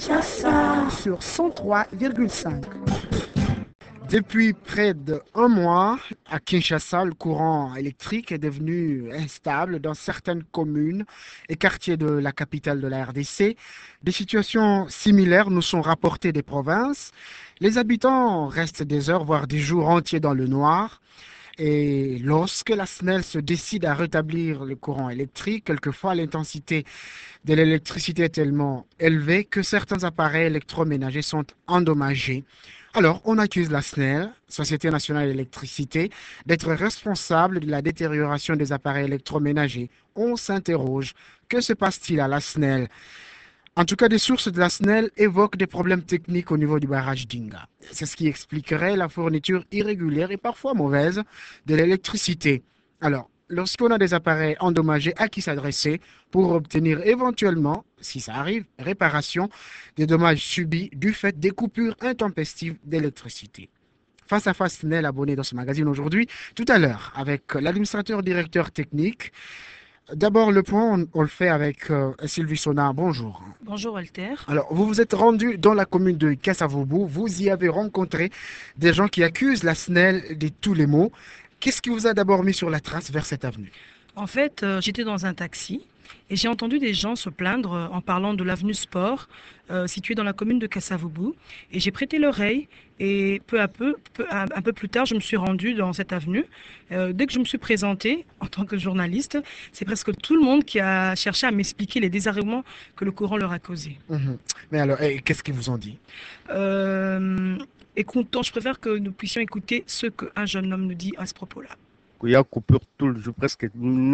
Kinshasa sur 103,5. Depuis près d'un mois, à Kinshasa, le courant électrique est devenu instable dans certaines communes et quartiers de la capitale de la RDC. Des situations similaires nous sont rapportées des provinces. Les habitants restent des heures, voire des jours entiers dans le noir. Et lorsque la SNEL se décide à rétablir le courant électrique, quelquefois l'intensité de l'électricité est tellement élevée que certains appareils électroménagers sont endommagés. Alors, on accuse la SNEL, Société nationale d'électricité, d'être responsable de la détérioration des appareils électroménagers. On s'interroge, que se passe-t-il à la SNEL? En tout cas, des sources de la SNEL évoquent des problèmes techniques au niveau du barrage d'Inga. C'est ce qui expliquerait la fourniture irrégulière et parfois mauvaise de l'électricité. Alors, lorsqu'on a des appareils endommagés, à qui s'adresser pour obtenir éventuellement, si ça arrive, réparation des dommages subis du fait des coupures intempestives d'électricité? Face à face, SNEL abonné dans ce magazine aujourd'hui, tout à l'heure, avec l'administrateur directeur technique. D'abord, le point, on le fait avec Sylvie Sona. Bonjour. Bonjour Walter. Alors, vous vous êtes rendu dans la commune de Kassavoubou. Vous y avez rencontré des gens qui accusent la SNEL de tous les maux. Qu'est-ce qui vous a d'abord mis sur la trace vers cette avenue? En fait, j'étais dans un taxi et j'ai entendu des gens se plaindre en parlant de l'avenue Sport située dans la commune de Kassavoubou. Et j'ai prêté l'oreille et peu à peu, un peu plus tard, je me suis rendue dans cette avenue. Dès que je me suis présentée en tant que journaliste, c'est presque tout le monde qui a cherché à m'expliquer les désagréments que le courant leur a causés. Mais alors, qu'est-ce qu'ils vous ont dit? Écoutons, je préfère que nous puissions écouter ce qu'un jeune homme nous dit à ce propos-là. Il y a coupure tout le jour, presque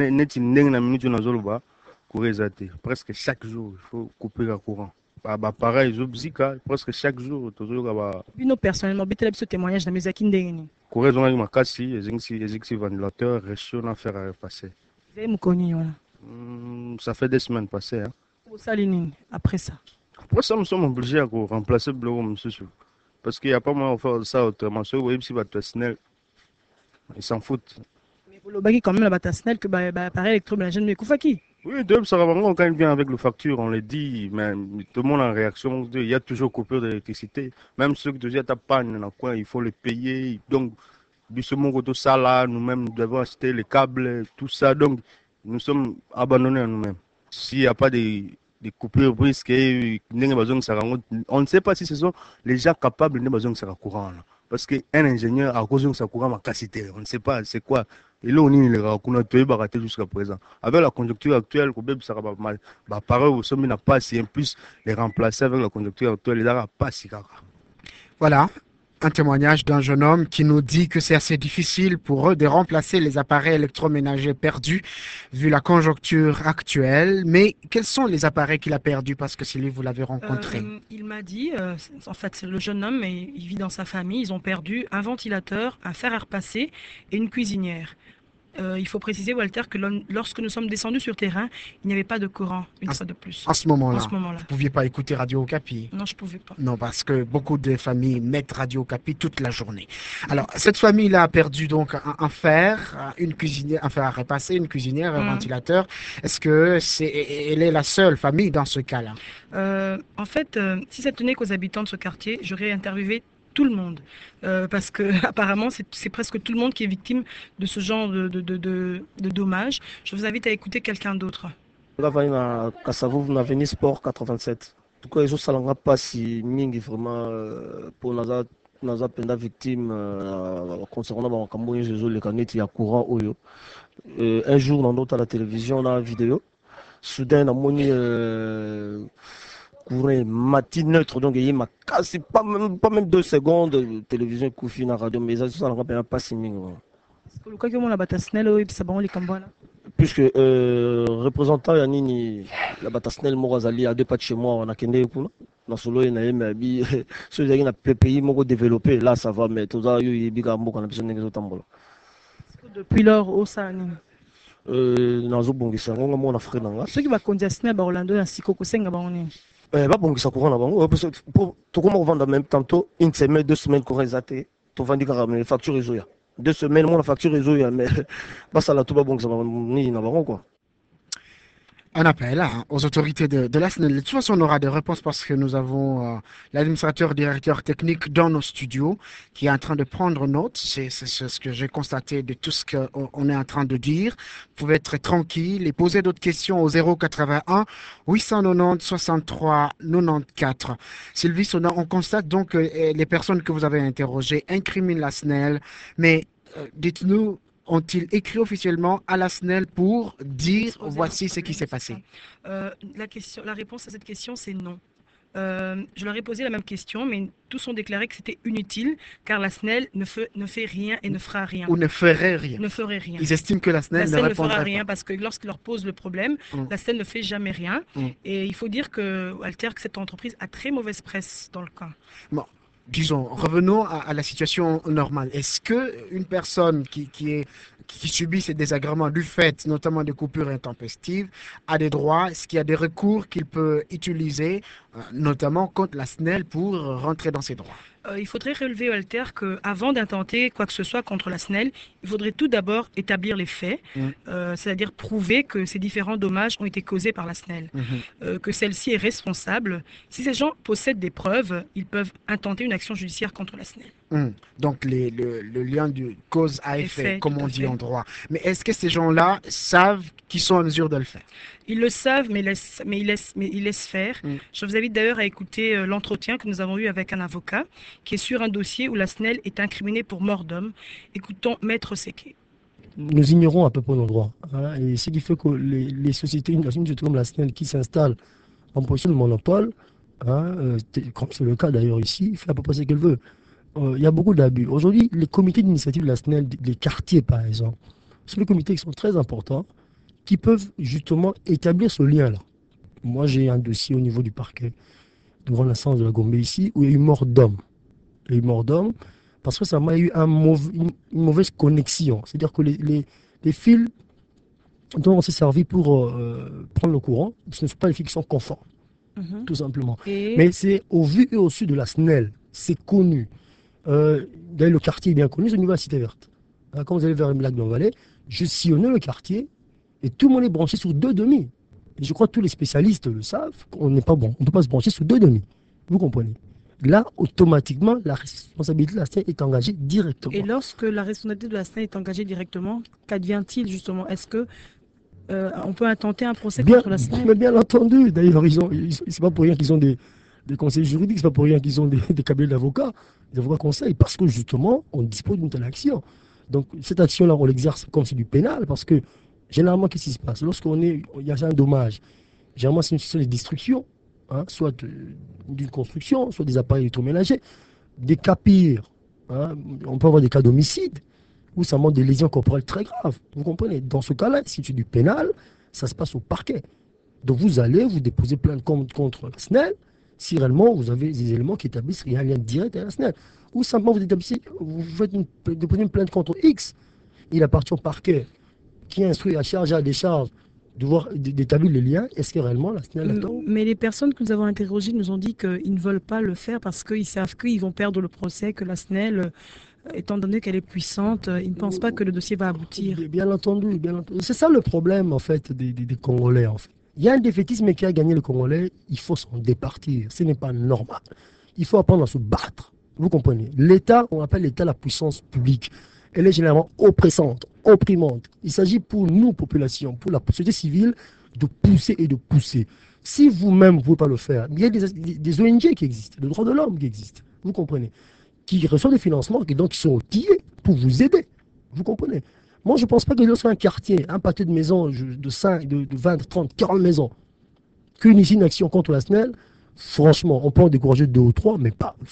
presque chaque jour, il faut couper le courant. Pareil, presque chaque jour, toujours. Bino personnellement, bitele biso témoignage na mezaki ndenge ni. Courant zonga makasi, ezingisi ventilateur, réchaud na faire passer. Vous avez mukoni wana. Ça fait des semaines passées. Hein. Vous salez nini après ça? Après ça, nous sommes obligés à remplacer le bureau, monsieur. Parce qu'il n'y a pas moyen de faire ça autrement. Si vous voyez si votre SNEL, ils s'en foutent. Mais vous l'avez quand même la batasnel que l'appareil électroménager ne couvre qui? Oui, ça va vraiment quand il vient avec le facture, on le dit, mais tout le monde en réaction, il y a toujours coupure d'électricité. Même ceux qui disent ta panne, il faut les payer. Donc, tout ça là, nous-mêmes, nous devons acheter les câbles, tout ça. Donc, nous sommes abandonnés à nous-mêmes. S'il n'y a pas des coupures brusques, on ne sait pas si ce sont les gens capables de besoin de ce courant. Parce qu'un ingénieur a cause de ce courant, on ne sait pas c'est quoi. Et là, on est baraté jusqu'à présent. Avec la conjoncture actuelle, ça va mal. Pareil, au sommet n'a pas si en plus les remplacer avec la conjoncture actuelle, il n'aura pas si grave. Voilà. Un témoignage d'un jeune homme qui nous dit que c'est assez difficile pour eux de remplacer les appareils électroménagers perdus vu la conjoncture actuelle. Mais quels sont les appareils qu'il a perdus parce que Sylvie, vous l'avez rencontré? Il m'a dit, en fait, le jeune homme, il vit dans sa famille, ils ont perdu un ventilateur, un fer à repasser et une cuisinière. Il faut préciser, Walter, que lorsque nous sommes descendus sur terrain, il n'y avait pas de courant, une fois de plus. En ce moment-là, vous ne pouviez pas écouter Radio Okapi? Non, je ne pouvais pas. Non, parce que beaucoup de familles mettent Radio Okapi toute la journée. Alors, cette famille-là a perdu donc un fer, une cuisinière, un fer à repasser, une cuisinière, un ventilateur. Est-ce que elle est la seule famille dans ce cas-là? En fait, si ça tenait qu'aux habitants de ce quartier, j'aurais interviewé tout le monde. Parce que apparemment, c'est presque tout le monde qui est victime de ce genre de dommages. Je vous invite à écouter quelqu'un d'autre. Na Kassavoubou na avenue Sport 87. En tout cas, ils ont pas si mingi vraiment pour naza penda victime concernant ma campagne je les canets ya courant oyo. Un jour dans d'autres à la télévision dans la vidéo, soudain na moni courant matin neutre donc il m'a cassé pas même 2 secondes télévision koufi na radio mais ça n'a pas si mingi. Le cas que mon la batasnel et puis ça bon les cambona. Puisque représentant Yanini la batasnel Morazali à 2 pas de chez moi on a kende kuna na solo na yembi ceux qui na pays moko développé là ça va mais tout ça yo biga mboka na biso ndenge zotambola. Depuis lors au sani nazo bongisa ngonga mona frère nanga ceux qui va conditionner ba Orlando na sikoko senga ba oni ba bongisa courant na bango parce que tout comment vendre en même temps une semaine 2 semaines courant zaté to vandi ka mais facture ezoya 2 semaines, la facture est mais ça la tout bon ça ni na quoi. Un appel hein, aux autorités de la SNEL. De toute façon, on aura des réponses parce que nous avons l'administrateur directeur technique dans nos studios qui est en train de prendre note. C'est ce que j'ai constaté de tout ce qu'on est en train de dire. Vous pouvez être tranquille et poser d'autres questions au 081 890 63 94. Sylvie, on constate donc que les personnes que vous avez interrogées incriminent la SNEL, mais dites-nous, ont-ils écrit officiellement à la SNEL pour dire voici ce qui s'est passé? La réponse à cette question, c'est non. Je leur ai posé la même question, mais tous ont déclaré que c'était inutile, car la SNEL ne fait rien et ne fera rien. Ou ne ferait rien. Ne ferait rien. Ils estiment que la SNEL ne répondra fera pas. rien parce que lorsqu'il leur pose le problème, la SNEL ne fait jamais rien. Et il faut dire que cette entreprise a très mauvaise presse dans le cas. Bon. Disons, revenons à la situation normale. Est-ce qu'une personne qui subit ces désagréments du fait, notamment des coupures intempestives, a des droits? Est-ce qu'il y a des recours qu'il peut utiliser, notamment contre la SNEL, pour rentrer dans ses droits? Il faudrait relever, Walter, qu'avant d'intenter quoi que ce soit contre la SNEL, il faudrait tout d'abord établir les faits, c'est-à-dire prouver que ces différents dommages ont été causés par la SNEL, que celle-ci est responsable. Si ces gens possèdent des preuves, ils peuvent intenter une action judiciaire contre la SNEL. Donc le lien de cause à effet, comme on dit en droit. Mais est-ce que ces gens-là savent qu'ils sont en mesure de le faire? Ils le savent, mais ils laissent faire. Je vous invite d'ailleurs à écouter l'entretien que nous avons eu avec un avocat qui est sur un dossier où la SNEL est incriminée pour mort d'homme. Écoutons Maître Seké. Nous ignorons à peu près nos droits. Hein, et ce qui fait que les sociétés, une société comme la SNEL qui s'installe en position de monopole, hein, comme c'est le cas d'ailleurs ici, fait à peu près ce qu'elle veut. Il y a beaucoup d'abus. Aujourd'hui, les comités d'initiative de la SNEL, les quartiers par exemple, sont des comités qui sont très importants, qui peuvent justement établir ce lien-là. Moi, j'ai un dossier au niveau du parquet de grande instance de la Gombe ici, où il y a eu mort d'homme. Il y a eu mort d'homme parce que ça m'a eu une mauvaise connexion. C'est-à-dire que les fils dont on s'est servi pour prendre le courant, ce ne sont pas les fils qui sont conformes, tout simplement. Mais c'est au vu et au su de la SNEL, c'est connu. D'ailleurs, le quartier est bien connu, c'est au niveau de la Cité Verte. Quand vous allez vers le lac d'Envalais, je sillonnais le quartier et tout le monde est branché sur 2 demi. Et je crois que tous les spécialistes le savent, on n'est pas bon, on ne peut pas se brancher sur 2 demi. Vous comprenez? Là, automatiquement, la responsabilité de la SNEL est engagée directement. Et lorsque la responsabilité de la SNEL est engagée directement, qu'advient-il justement? Est-ce que on peut intenter un procès contre la SNEL? Mais bien entendu, d'ailleurs, c'est pas pour rien qu'ils ont des conseils juridiques, c'est pas pour rien qu'ils ont des cabinets d'avocats, des avocats conseils, parce que justement, on dispose d'une telle action. Donc, cette action-là, on l'exerce comme c'est du pénal, parce que généralement, qu'est-ce qui se passe? Il y a un dommage, généralement, c'est une situation de destruction, hein, soit d'une construction, soit des appareils électroménagers, des cas pires. Hein, on peut avoir des cas d'homicide, où ça montre des lésions corporelles très graves. Vous comprenez? Dans ce cas-là, si c'est du pénal, ça se passe au parquet. Donc, vous allez vous déposer plainte contre la SNEL, si réellement vous avez des éléments qui établissent qu'il y a un lien direct avec la SNEL. Ou simplement vous déposez une plainte contre X, il appartient au parquet qui instruit à charge à décharge d'établir les liens. Est-ce que réellement la SNEL attend? Mais les personnes que nous avons interrogées nous ont dit qu'ils ne veulent pas le faire parce qu'ils savent qu'ils vont perdre le procès, que la SNEL, étant donné qu'elle est puissante, ils ne pensent pas que le dossier va aboutir. Bien entendu, bien entendu. C'est ça le problème en fait des Congolais en fait. Il y a un défaitisme qui a gagné le Congolais, il faut s'en départir. Ce n'est pas normal. Il faut apprendre à se battre. Vous comprenez? L'État, on appelle l'État la puissance publique. Elle est généralement oppressante, opprimante. Il s'agit pour nous, population, pour la société civile, de pousser et de pousser. Si vous-même, vous ne pouvez pas le faire, il y a des ONG qui existent, des droits de l'homme qui existent. Vous comprenez? Qui reçoivent des financements et donc qui sont outillés pour vous aider. Vous comprenez? Moi, je ne pense pas que lorsqu'un quartier, un pâté de maisons de 5, de 20, 30, 40 maisons, qu'une ici une action contre la SNEL, franchement, on peut en décourager 2 ou 3, mais pas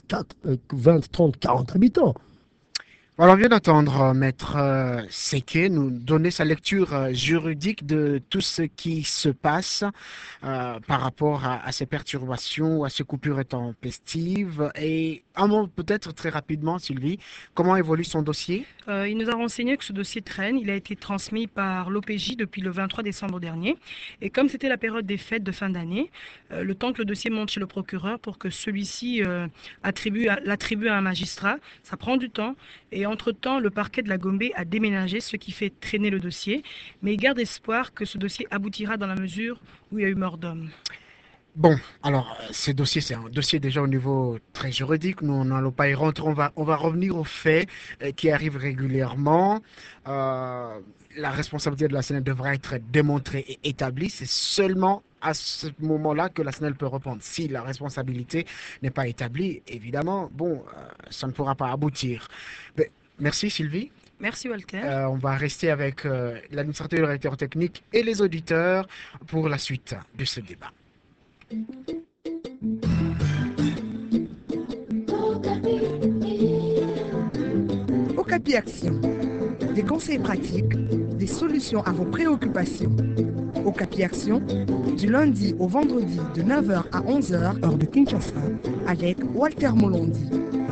20, 30, 40 habitants. Alors, on vient d'entendre Maître Seké nous donner sa lecture juridique de tout ce qui se passe par rapport à ces perturbations, à ces coupures intempestives. Et un mot peut-être très rapidement, Sylvie, comment évolue son dossier? Il nous a renseigné que ce dossier traîne. Il a été transmis par l'OPJ depuis le 23 décembre dernier. Et comme c'était la période des fêtes de fin d'année, le temps que le dossier monte chez le procureur pour que celui-ci l'attribue à un magistrat, ça prend du temps. Et Et entre-temps, le parquet de la Gombe a déménagé, ce qui fait traîner le dossier. Mais il garde espoir que ce dossier aboutira dans la mesure où il y a eu mort d'homme. Bon, alors, ce dossier, c'est un dossier déjà au niveau très juridique. Nous, on n'allons pas y rentrer. On va revenir aux faits qui arrivent régulièrement. La responsabilité de la SNEL devra être démontrée et établie. C'est seulement à ce moment-là que la SNEL peut répondre. Si la responsabilité n'est pas établie, évidemment, bon, ça ne pourra pas aboutir. Mais, merci Sylvie. Merci Walter. On va rester avec l'administrateur et le directeur technique et les auditeurs pour la suite de ce débat. Okapi Action. Des conseils pratiques, des solutions à vos préoccupations. Okapi Action, du lundi au vendredi de 9h à 11h, heure de Kinshasa, avec Walter Molondi.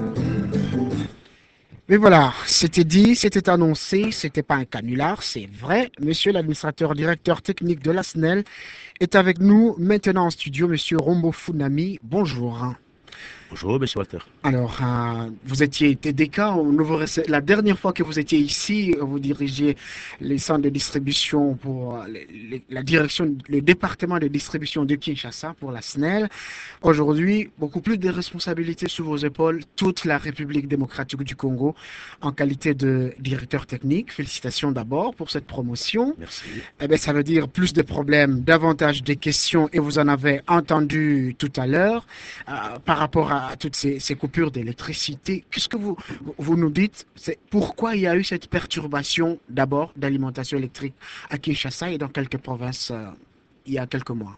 Mais voilà, c'était dit, c'était annoncé, c'était pas un canular, c'est vrai. Monsieur l'administrateur directeur technique de la SNEL est avec nous maintenant en studio, monsieur Rombo Funami. Bonjour. Bonjour, monsieur Walter. Alors, vous étiez TDK, la dernière fois que vous étiez ici, vous dirigez les centres de distribution pour la direction, le département de distribution de Kinshasa pour la SNEL. Aujourd'hui, beaucoup plus de responsabilités sous vos épaules, toute la République démocratique du Congo en qualité de directeur technique. Félicitations d'abord pour cette promotion. Merci. Eh bien, ça veut dire plus de problèmes, davantage de questions, et vous en avez entendu tout à l'heure par rapport à toutes ces coupures d'électricité. Qu'est-ce que vous nous dites? C'est pourquoi il y a eu cette perturbation d'abord d'alimentation électrique à Kinshasa et dans quelques provinces il y a quelques mois?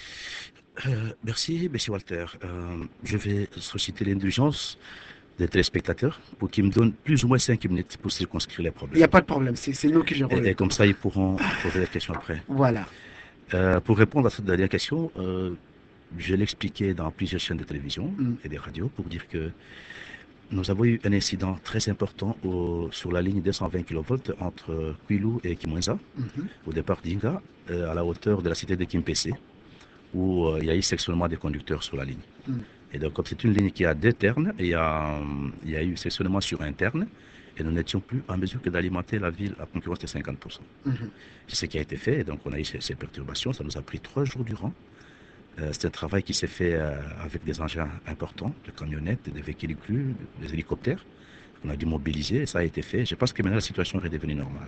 Merci, monsieur Walter. Je vais solliciter l'indulgence des téléspectateurs pour qu'ils me donnent plus ou moins 5 minutes pour circonscrire les problèmes. Il n'y a pas de problème, c'est nous qui gérons. Et comme ça, ils pourront poser les questions après. Voilà. Pour répondre à cette dernière question, je l'expliquais dans plusieurs chaînes de télévision et des radios pour dire que nous avons eu un incident très important sur la ligne 220 kV entre Kwilu et Kimwenza, au départ d'Inga, à la hauteur de la cité de Kimpese, où il y a eu sectionnement des conducteurs sur la ligne. Et donc, comme c'est une ligne qui a deux ternes, il y a eu sectionnement sur un terne, et nous n'étions plus en mesure que d'alimenter la ville à concurrence de 50%. C'est ce qui a été fait, et donc on a eu ces perturbations, ça nous a pris 3 jours durant. C'est un travail qui s'est fait avec des engins importants, des camionnettes, des véhicules crus, des hélicoptères. On a dû mobiliser et ça a été fait. Je pense que maintenant la situation est redevenue normale.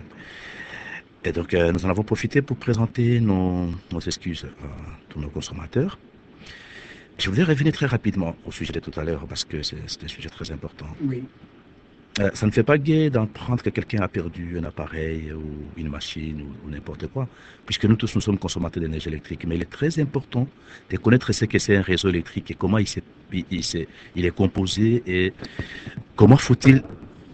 Et donc nous en avons profité pour présenter nos excuses à tous nos consommateurs. Je voulais revenir très rapidement au sujet de tout à l'heure parce que c'est un sujet très important. Oui. Ça ne fait pas gai d'apprendre que quelqu'un a perdu un appareil ou une machine ou n'importe quoi, puisque nous tous nous sommes consommateurs d'énergie électrique. Mais il est très important de connaître ce que c'est un réseau électrique et comment il est composé et comment faut-il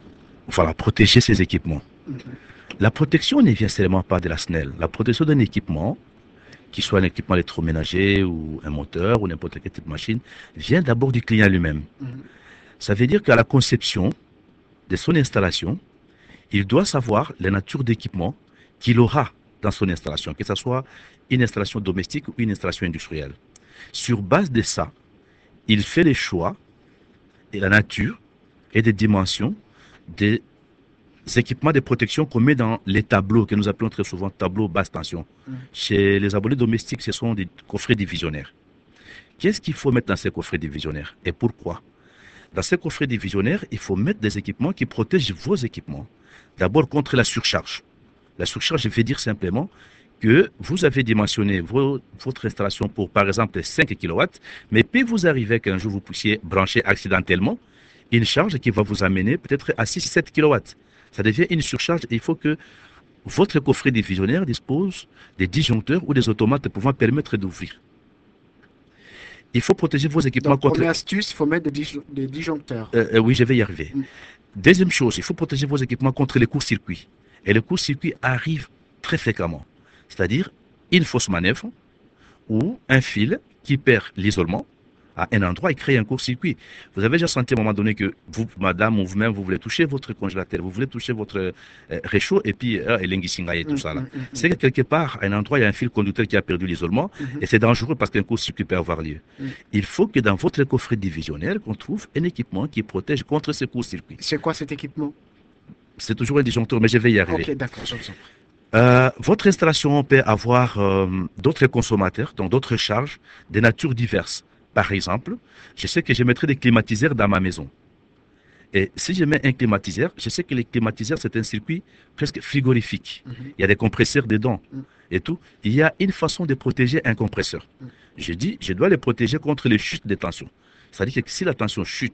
protéger ces équipements. La protection ne vient seulement pas de la SNEL. La protection d'un équipement, qu'il soit un équipement électroménager ou un moteur ou n'importe quel type de machine, vient d'abord du client lui-même. Ça veut dire qu'à la conception de son installation, il doit savoir la nature d'équipement qu'il aura dans son installation, que ce soit une installation domestique ou une installation industrielle. Sur base de ça, il fait les choix de la nature et des dimensions des équipements de protection qu'on met dans les tableaux, que nous appelons très souvent tableaux basse tension. Chez les abonnés domestiques, ce sont des coffrets divisionnaires. Qu'est-ce qu'il faut mettre dans ces coffrets divisionnaires et pourquoi? Dans ces coffrets divisionnaires, il faut mettre des équipements qui protègent vos équipements. D'abord contre la surcharge. La surcharge, je vais dire simplement que vous avez dimensionné votre installation pour, par exemple, 5 kW, mais puis vous arrivez qu'un jour vous puissiez brancher accidentellement une charge qui va vous amener peut-être à 6-7 kW. Ça devient une surcharge et il faut que votre coffret divisionnaire dispose des disjoncteurs ou des automates pouvant permettre d'ouvrir. Il faut protéger vos équipements Donc, contre... Première astuce, il faut mettre des disjoncteurs. Oui, je vais y arriver. Deuxième chose, il faut protéger vos équipements contre les courts-circuits. Et les courts-circuits arrivent très fréquemment. C'est-à-dire une fausse manœuvre ou un fil qui perd l'isolement à un endroit et crée un court-circuit. Vous avez déjà senti à un moment donné que vous, madame ou vous-même, vous voulez toucher votre congélateur, vous voulez toucher votre réchaud et puis et tout ça là. C'est que quelque part, à un endroit, il y a un fil conducteur qui a perdu l'isolement et c'est dangereux parce qu'un court-circuit peut avoir lieu. Il faut que dans votre coffret divisionnaire, qu'on trouve un équipement qui protège contre ce court-circuit. C'est quoi cet équipement? c'est toujours un disjoncteur, mais je vais y arriver. Ok, d'accord, j'entends. Votre installation peut avoir d'autres consommateurs, donc d'autres charges de nature diverses. Par exemple, je sais que je mettrai des climatiseurs dans ma maison. Et si je mets un climatiseur, je sais que le climatiseur, c'est un circuit presque frigorifique. Il y a des compresseurs dedans et tout. Il y a une façon de protéger un compresseur. Je dis, je dois le protéger contre les chutes de tension. C'est-à-dire que si la tension chute